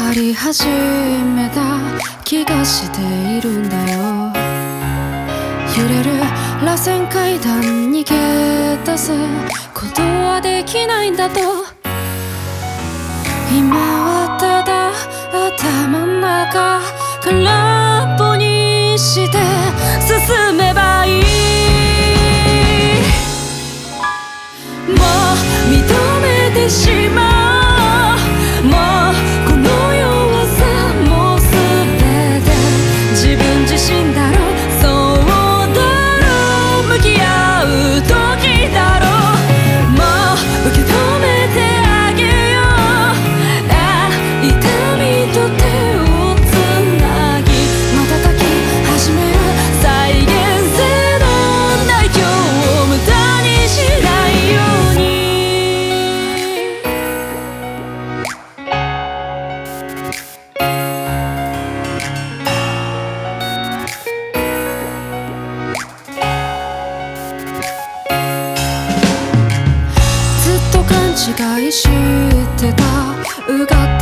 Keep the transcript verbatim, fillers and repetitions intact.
わり始めた気がしているんだよ。揺れる螺旋階段逃げ出すことはできないんだと。今はただ頭の中空っぽにして進めばいい。もう認めてしまう。もうこの世はさ、もうすべて自分自身だろう。そうだろう、向き合う時だろう。もう受け止めてあげよう。あ、痛みと手をつなぎ瞬き始める。再現性のない今日を無駄にしないように。勘違いしてたうがった